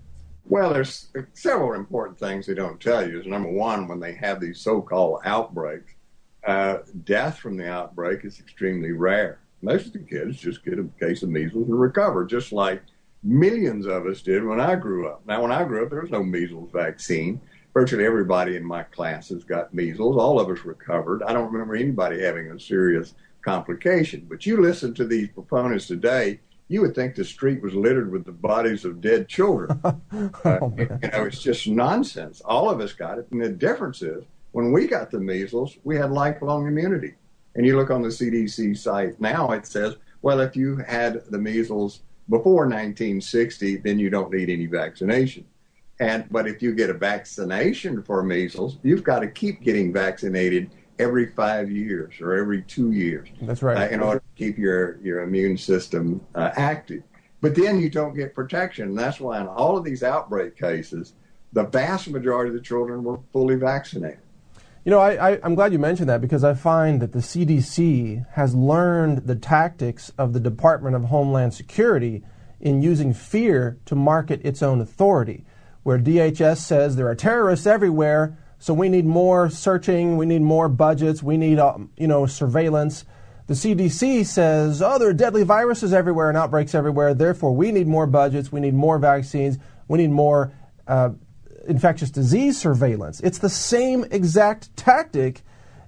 Well, there's several important things they don't tell you. Is number one, when they have these so-called outbreaks, uh, death from the outbreak is extremely rare. Most of the kids just get a case of measles and recover, just like millions of us did when I grew up. Now, when I grew up, there was no measles vaccine. Virtually everybody in my classes got measles. All of us recovered. I don't remember anybody having a serious complication. But you listen to these proponents today, you would think the street was littered with the bodies of dead children. uh, oh, you know, it's just nonsense. All of us got it. And the difference is, when we got the measles, we had lifelong immunity. And you look on the C D C site now, it says, well, if you had the measles before nineteen sixty, then you don't need any vaccination. And but if you get a vaccination for measles, you've got to keep getting vaccinated every five years or every two years. That's right. Uh, in order to keep your, your immune system uh, active. But then you don't get protection. And that's why in all of these outbreak cases, the vast majority of the children were fully vaccinated. You know, I, I, I'm glad you mentioned that because I find that the C D C has learned the tactics of the Department of Homeland Security in using fear to market its own authority, where D H S says there are terrorists everywhere, so we need more searching, we need more budgets, we need, uh, you know, surveillance. The C D C says, oh, there are deadly viruses everywhere and outbreaks everywhere, therefore we need more budgets, we need more vaccines, we need more uh, infectious disease surveillance. It's the same exact tactic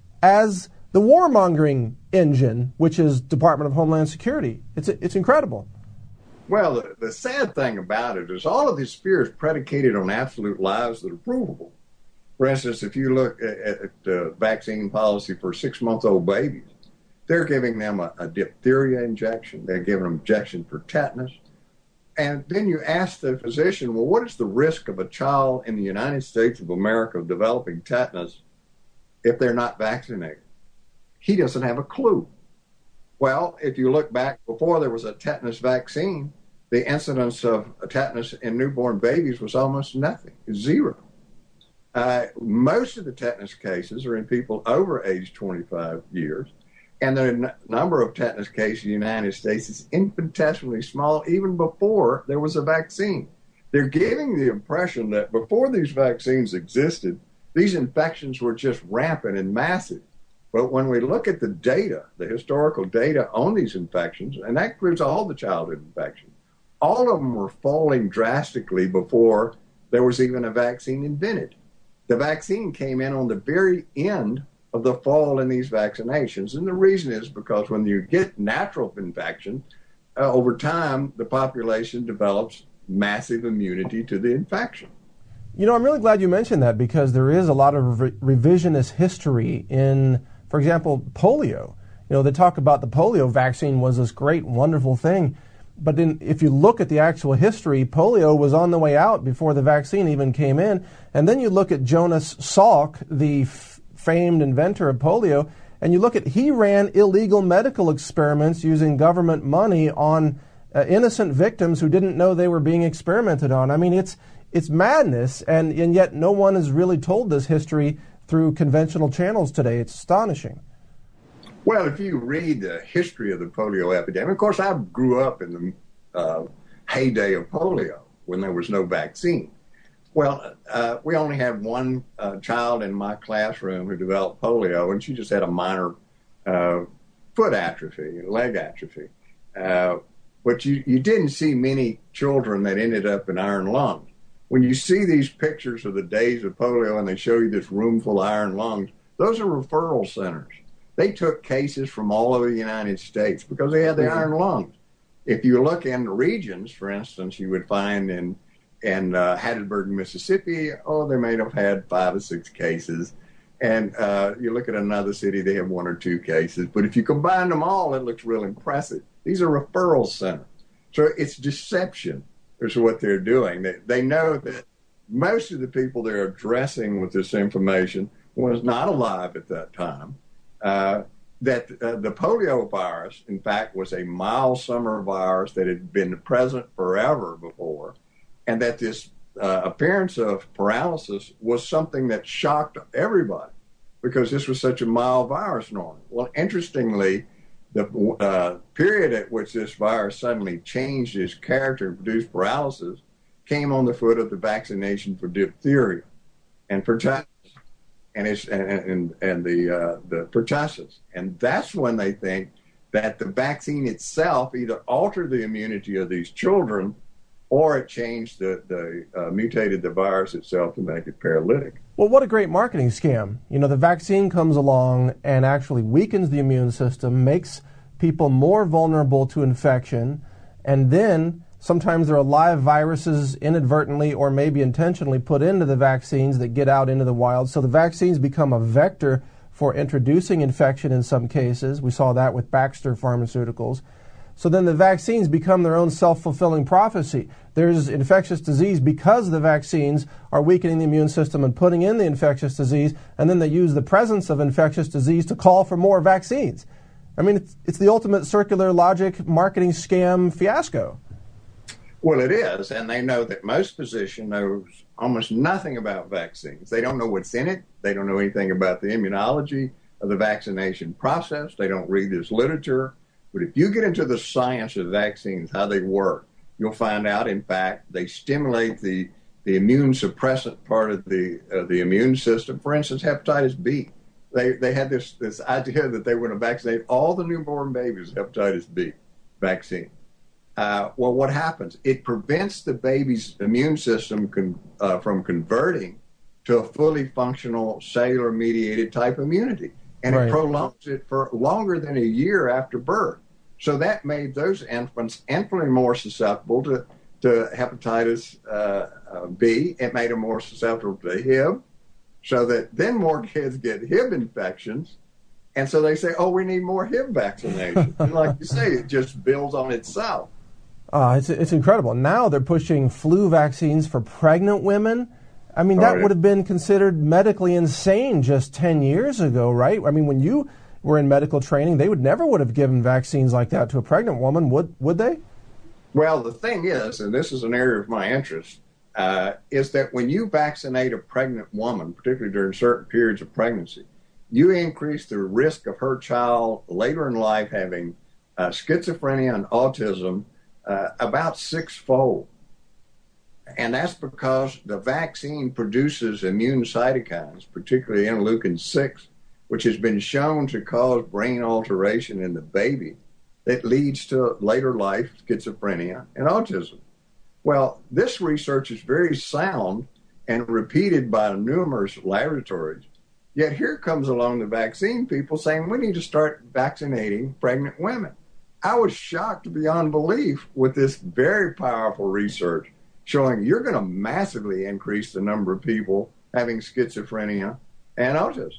as the warmongering engine, which is Department of Homeland Security. It's it's incredible. Well, the, the sad thing about it is all of this fear is predicated on absolute lies that are provable. For instance, if you look at, at the vaccine policy for six-month-old babies, they're giving them a, a diphtheria injection. They're giving them injection for tetanus. And then you ask the physician, well, what is the risk of a child in the United States of America developing tetanus if they're not vaccinated? He doesn't have a clue. Well, if you look back before there was a tetanus vaccine, the incidence of tetanus in newborn babies was almost nothing, zero. Uh, most of the tetanus cases are in people over age twenty-five years. And the n- number of tetanus cases in the United States is infinitesimally small, even before there was a vaccine. They're giving the impression that before these vaccines existed, these infections were just rampant and massive. But when we look at the data, the historical data on these infections, and that includes all the childhood infections, all of them were falling drastically before there was even a vaccine invented. The vaccine came in on the very end of the fall in these vaccinations. And the reason is because when you get natural infection, uh, over time, the population develops massive immunity to the infection. You know, I'm really glad you mentioned that, because there is a lot of re- revisionist history in, for example, polio. You know, they talk about the polio vaccine was this great, wonderful thing. But then if you look at the actual history, polio was on the way out before the vaccine even came in. And then you look at Jonas Salk, the f- famed inventor of polio, and you look at, he ran illegal medical experiments using government money on uh, innocent victims who didn't know they were being experimented on. I mean, it's it's madness, and, and yet no one has really told this history through conventional channels today. It's astonishing. Well, if you read the history of the polio epidemic, of course, I grew up in the uh, heyday of polio when there was no vaccine. Well, uh, we only had one uh, child in my classroom who developed polio, and she just had a minor uh, foot atrophy, leg atrophy. Uh, but you, you didn't see many children that ended up in iron lungs. When you see these pictures of the days of polio and they show you this room full of iron lungs, those are referral centers. They took cases from all over the United States because they had the mm-hmm. iron lungs. If you look in the regions, for instance, you would find in in uh, Hattiesburg, Mississippi, oh, they may have had five or six cases. And uh, you look at another city, they have one or two cases. But if you combine them all, it looks real impressive. These are referral centers. So it's deception is what they're doing. They, they know that most of the people they're addressing with this information was not alive at that time. Uh, that uh, the polio virus, in fact, was a mild summer virus that had been present forever before, and that this uh, appearance of paralysis was something that shocked everybody because this was such a mild virus normally. Well, interestingly, the uh, period at which this virus suddenly changed its character and produced paralysis came on the foot of the vaccination for diphtheria and pertussis. And it's and and, and the uh, the pertussis, and that's when they think that the vaccine itself either altered the immunity of these children, or it changed the the uh, mutated the virus itself to make it paralytic. Well, what a great marketing scam! You know, the vaccine comes along and actually weakens the immune system, makes people more vulnerable to infection, and then sometimes there are live viruses inadvertently or maybe intentionally put into the vaccines that get out into the wild. So the vaccines become a vector for introducing infection in some cases. We saw that with Baxter Pharmaceuticals. So then the vaccines become their own self-fulfilling prophecy. There's infectious disease because the vaccines are weakening the immune system and putting in the infectious disease, and then they use the presence of infectious disease to call for more vaccines. I mean, it's, it's the ultimate circular logic marketing scam fiasco. Well, it is, and they know that most physicians knows almost nothing about vaccines. They don't know what's in it. They don't know anything about the immunology of the vaccination process. They don't read this literature. But if you get into the science of vaccines, how they work, you'll find out, in fact, they stimulate the, the immune suppressant part of the uh, the immune system. For instance, hepatitis B. They they had this, this idea that they were going to vaccinate all the newborn babies with hepatitis B vaccine. Uh, well, what happens? It prevents the baby's immune system con- uh, from converting to a fully functional cellular-mediated type immunity, and right. It prolongs it for longer than a year after birth. So that made those infants infinitely more susceptible to, to hepatitis uh, uh, B. It made them more susceptible to H I V, so that then more kids get H I V infections. And so they say, oh, we need more H I V vaccination. And like you say, it just builds on itself. Uh, it's it's incredible. Now they're pushing flu vaccines for pregnant women. I mean, that oh, yeah. would have been considered medically insane just ten years ago, right? I mean, when you were in medical training, they would never would have given vaccines like that to a pregnant woman, would would they? Well, the thing is, and this is an area of my interest, uh, is that when you vaccinate a pregnant woman, particularly during certain periods of pregnancy, you increase the risk of her child later in life having uh, schizophrenia and autism Uh, about sixfold. And that's because the vaccine produces immune cytokines, particularly interleukin six, which has been shown to cause brain alteration in the baby that leads to later life schizophrenia and autism. Well, this research is very sound and repeated by numerous laboratories. Yet here comes along the vaccine people saying we need to start vaccinating pregnant women. I was shocked beyond belief with this very powerful research showing you're going to massively increase the number of people having schizophrenia and autism.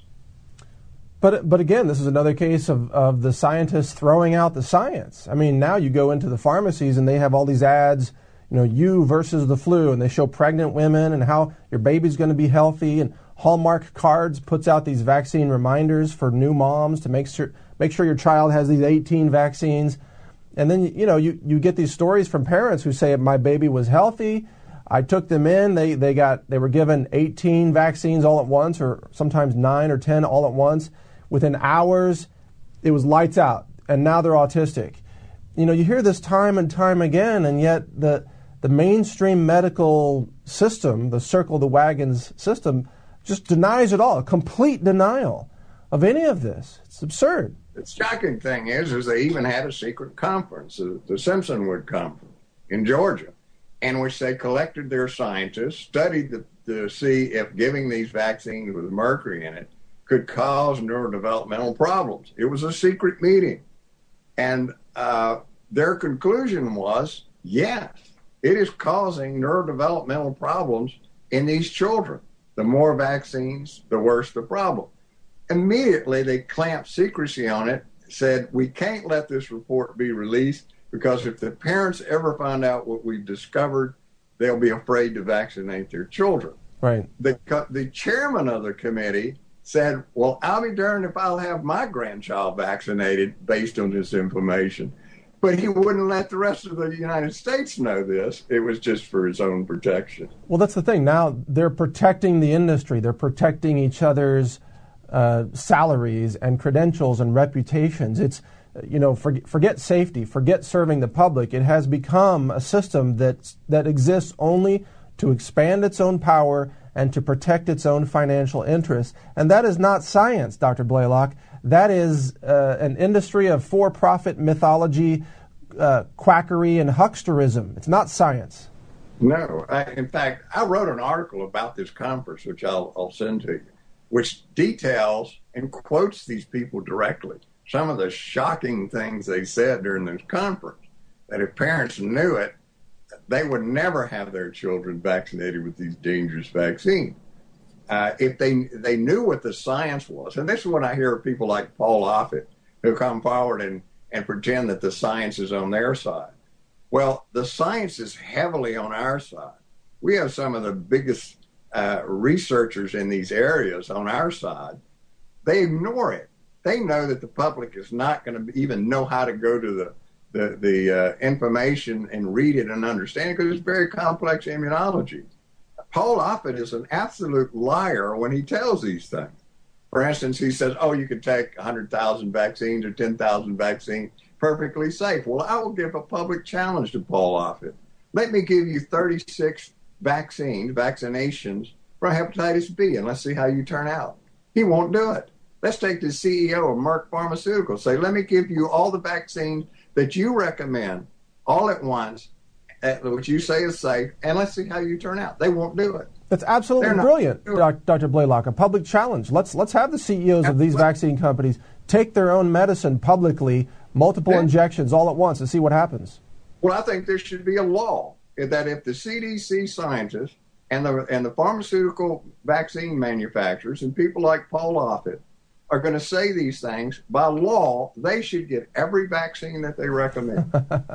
But but again, this is another case of, of the scientists throwing out the science. I mean, now you go into the pharmacies and they have all these ads, you know, you versus the flu, and they show pregnant women and how your baby's going to be healthy, and Hallmark Cards puts out these vaccine reminders for new moms to make sure make sure your child has these eighteen vaccines. And then, you know, you, you get these stories from parents who say, my baby was healthy, I took them in, they, they got they were given eighteen vaccines all at once, or sometimes nine or ten all at once. Within hours, it was lights out, and now they're autistic. You know, you hear this time and time again, and yet the the mainstream medical system, the circle the wagons system, just denies it all, a complete denial of any of this. It's absurd. The shocking thing is, is they even had a secret conference, the, the Simpsonwood Conference in Georgia, in which they collected their scientists, studied the, to see if giving these vaccines with mercury in it could cause neurodevelopmental problems. It was a secret meeting. And uh, their conclusion was, yes, it is causing neurodevelopmental problems in these children. The more vaccines, the worse the problem. Immediately, they clamped secrecy on it, said, we can't let this report be released because if the parents ever find out what we've discovered, they'll be afraid to vaccinate their children. Right. The, the chairman of the committee said, well, I'll be darned if I'll have my grandchild vaccinated based on this information. But he wouldn't let the rest of the United States know this. It was just for his own protection. Well, that's the thing. Now they're protecting the industry. They're protecting each other's uh, salaries and credentials and reputations. It's, you know, forget, forget safety, forget serving the public. It has become a system that that exists only to expand its own power and to protect its own financial interests. And that is not science, Doctor Blaylock. That is uh, an industry of for-profit mythology, uh, quackery, and hucksterism. It's not science. No. I, in fact, I wrote an article about this conference, which I'll, I'll send to you, which details and quotes these people directly. Some of the shocking things they said during this conference, that if parents knew it, they would never have their children vaccinated with these dangerous vaccines. Uh, if they they knew what the science was, and this is what I hear of people like Paul Offit, who come forward and, and pretend that the science is on their side. Well, the science is heavily on our side. We have some of the biggest uh, researchers in these areas on our side. They ignore it. They know that the public is not going to even know how to go to the the, the uh, information and read it and understand it, because it's very complex immunology. Paul Offit is an absolute liar when he tells these things. For instance, he says, oh, you could take one hundred thousand vaccines or ten thousand vaccines perfectly safe. Well, I will give a public challenge to Paul Offit. Let me give you thirty-six vaccines, vaccinations for hepatitis B, and let's see how you turn out. He won't do it. Let's take the C E O of Merck Pharmaceuticals, say, let me give you all the vaccines that you recommend all at once, which you say is safe, and let's see how you turn out. They won't do it. That's absolutely brilliant, Doctor Blaylock. A public challenge. Let's let's have the C E Os of these vaccine companies take their own medicine publicly, multiple yeah. injections all at once, and see what happens. Well, I think there should be a law that if the C D C scientists and the and the pharmaceutical vaccine manufacturers and people like Paul Offit are going to say these things, by law, they should get every vaccine that they recommend.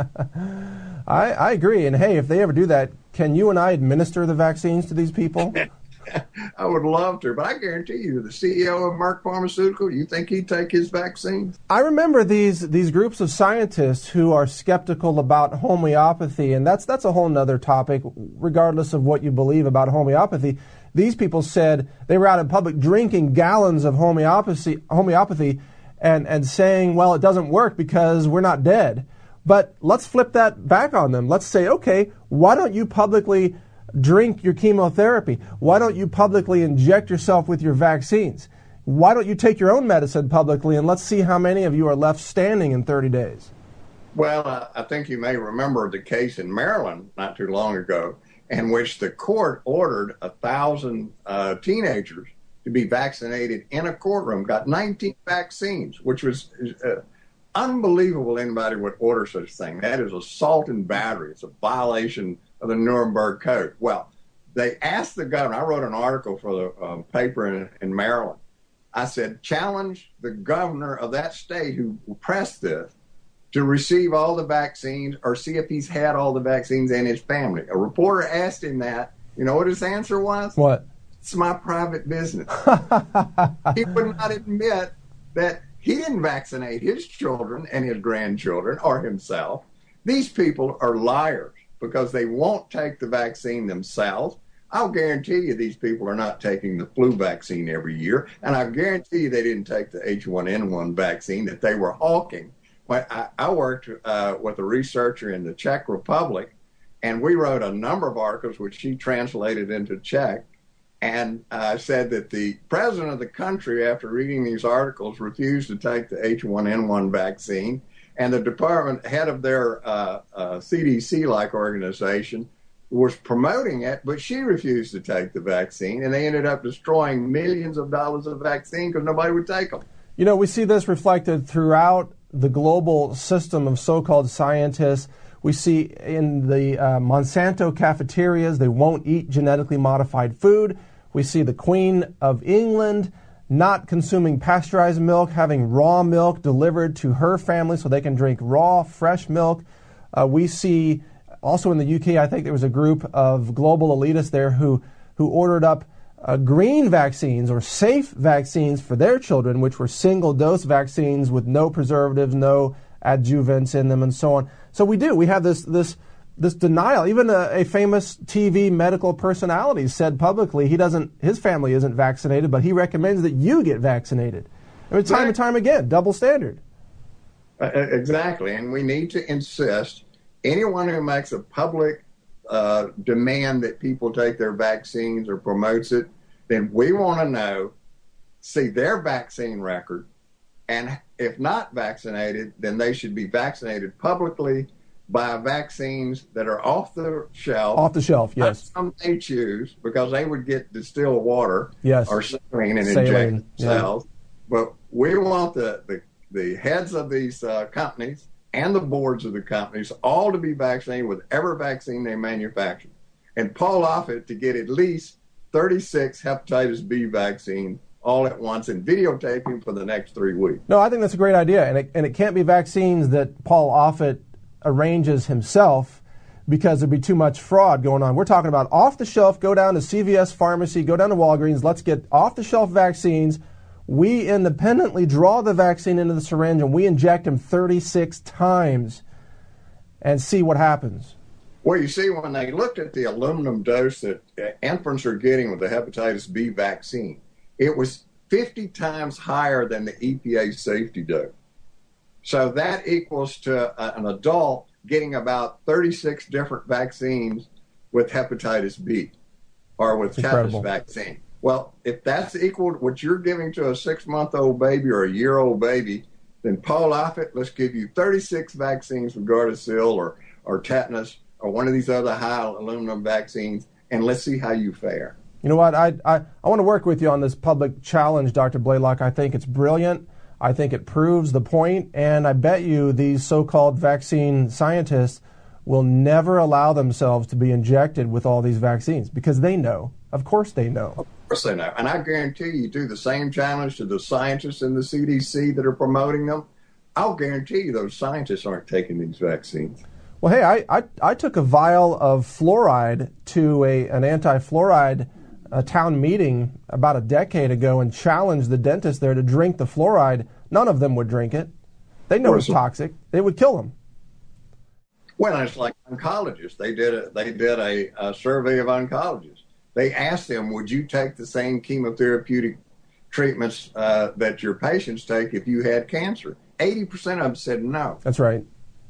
I, I agree. And hey, if they ever do that, can you and I administer the vaccines to these people? I would love to, but I guarantee you, the C E O of Merck Pharmaceutical, you think he'd take his vaccine? I remember these these groups of scientists who are skeptical about homeopathy, and that's that's a whole nother topic, regardless of what you believe about homeopathy. These people said they were out in public drinking gallons of homeopathy, homeopathy and, and saying, well, it doesn't work because we're not dead. But let's flip that back on them. Let's say, okay, why don't you publicly drink your chemotherapy? Why don't you publicly inject yourself with your vaccines? Why don't you take your own medicine publicly, and let's see how many of you are left standing in thirty days? Well, uh, I think you may remember the case in Maryland not too long ago, in which the court ordered a thousand uh, teenagers to be vaccinated in a courtroom, got nineteen vaccines, which was uh, unbelievable anybody would order such a thing. That is assault and battery. It's a violation of the Nuremberg Code. Well, they asked the governor. I wrote an article for the uh, paper in, in Maryland. I said, challenge the governor of that state who pressed this to receive all the vaccines or see if he's had all the vaccines in his family. A reporter asked him that. You know what his answer was? What? It's my private business. He would not admit that he didn't vaccinate his children and his grandchildren or himself. These people are liars because they won't take the vaccine themselves. I'll guarantee you these people are not taking the flu vaccine every year, and I guarantee you they didn't take the H one N one vaccine that they were hawking. When I, I worked uh, with a researcher in the Czech Republic, and we wrote a number of articles which she translated into Czech, and uh, said that the president of the country, after reading these articles, refused to take the H one N one vaccine, and the department head of their uh, uh, C D C-like organization was promoting it, but she refused to take the vaccine, and they ended up destroying millions of dollars of vaccine because nobody would take them. You know, we see this reflected throughout the global system of so-called scientists. We see in the uh, Monsanto cafeterias, they won't eat genetically modified food. We see the Queen of England not consuming pasteurized milk, having raw milk delivered to her family so they can drink raw, fresh milk. Uh, we see also in the U K, I think there was a group of global elitists there who, who ordered up uh, green vaccines or safe vaccines for their children, which were single-dose vaccines with no preservatives, no adjuvants in them, and so on. So we do. We have this this this denial. Even a, a famous T V medical personality said publicly he doesn't, his family isn't vaccinated, but he recommends that you get vaccinated. I mean, time and time again, double standard. Uh, exactly, and we need to insist. Anyone who makes a public uh, demand that people take their vaccines or promotes it, then we want to know, see their vaccine record, and if not vaccinated, then they should be vaccinated publicly by vaccines that are off the shelf. Off the shelf, yes. Some they choose because they would get distilled water yes. or saline and saline, inject themselves. Yeah. But we want the, the, the heads of these uh, companies and the boards of the companies all to be vaccinated with every vaccine they manufacture. And Paul Offit to get at least thirty-six hepatitis B vaccines all at once and videotape him for the next three weeks. No, I think that's a great idea. And it, and it can't be vaccines that Paul Offit arranges himself because there'd be too much fraud going on. We're talking about off the shelf, go down to C V S Pharmacy, go down to Walgreens, let's get off the shelf vaccines. We independently draw the vaccine into the syringe and we inject him thirty-six times and see what happens. Well, you see, when they looked at the aluminum dose that infants are getting with the hepatitis B vaccine, it was fifty times higher than the E P A safety dose. So that equals to a, an adult getting about thirty-six different vaccines with hepatitis B or with tetanus vaccine. Well, if that's equal to what you're giving to a six-month-old baby or a year-old baby, then Paul Offit, let's give you thirty-six vaccines with Gardasil or, or tetanus or one of these other high aluminum vaccines, and let's see how you fare. You know what? I, I, I want to work with you on this public challenge, Doctor Blaylock. I think it's brilliant. I think it proves the point, and I bet you these so-called vaccine scientists will never allow themselves to be injected with all these vaccines because they know. Of course they know. Of course they know. And I guarantee you do the same challenge to the scientists in the C D C that are promoting them. I'll guarantee you those scientists aren't taking these vaccines. Well, hey, I, I, I took a vial of fluoride to a an anti-fluoride uh, town meeting about a decade ago and challenged the dentist there to drink the fluoride. None of them would drink it. They know it's toxic. It would kill them. Well, it's like oncologists. They did a, they did a, a survey of oncologists. They asked them, would you take the same chemotherapeutic treatments uh, that your patients take if you had cancer? eighty percent of them said no. That's right.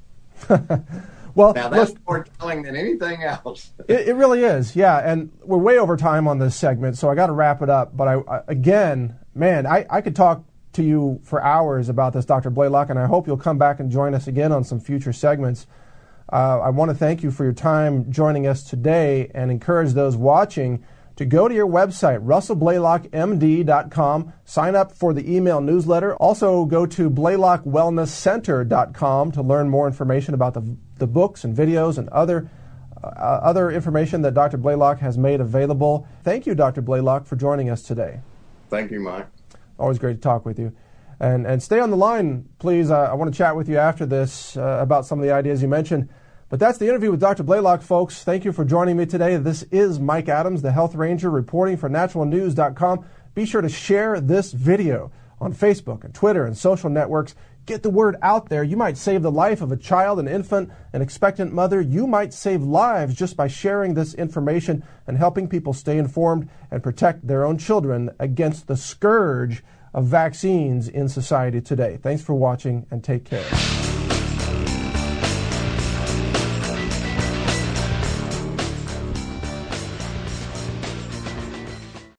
Well, now that's look, more telling than anything else. it, it really is, yeah. And we're way over time on this segment, so I got to wrap it up. But I, I again, man, I, I could talk to you for hours about this, Doctor Blaylock, and I hope you'll come back and join us again on some future segments. Uh, I want to thank you for your time joining us today and encourage those watching to go to your website, russell blaylock m d dot com. Sign up for the email newsletter. Also, go to blaylock wellness center dot com to learn more information about the, the books and videos and other uh, other information that Doctor Blaylock has made available. Thank you, Doctor Blaylock, for joining us today. Thank you, Mike. Always great to talk with you. And and stay on the line, please. Uh, I want to chat with you after this uh, about some of the ideas you mentioned. But that's the interview with Doctor Blaylock, folks. Thank you for joining me today. This is Mike Adams, the Health Ranger, reporting for natural news dot com. Be sure to share this video on Facebook and Twitter and social networks. Get the word out there. You might save the life of a child, an infant, an expectant mother. You might save lives just by sharing this information and helping people stay informed and protect their own children against the scourge of vaccines in society today. Thanks for watching, and take care.